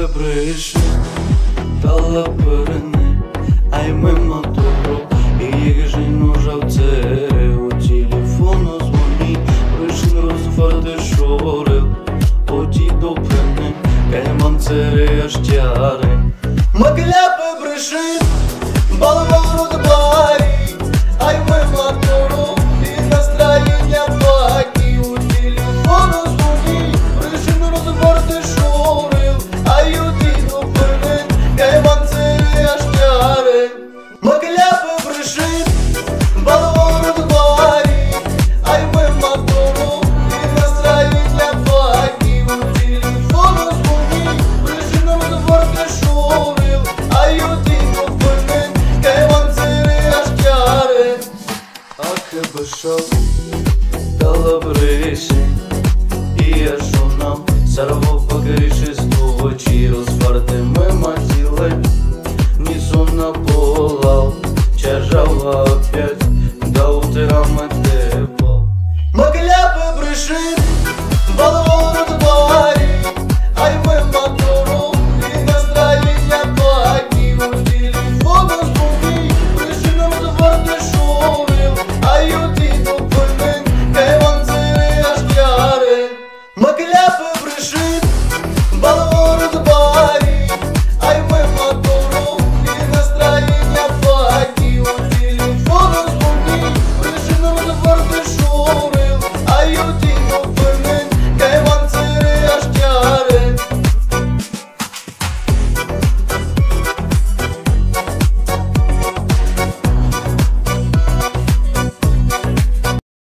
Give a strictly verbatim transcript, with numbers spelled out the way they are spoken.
brășe, dalla părâne, ai mă motorul, и жену жалцере, у телефона звони, брășin roz foarte șorel, oti doprene, кај манцере așteare. Mă gleapă brășin, balvarul de bari, ai mă motorul, и настроение плаки, у телефона звони, брășin roz foarte șorel, ai oti doprene, кај манцере așteare. Mă gleapă brășin, balvarul de bari, ai mă motorul, и настроение плаки, у телефона звони, брășin roz foarte șorel, ai oti doprene, кај манцере așteare. Ако бășau, dalla brășe, и я шунам,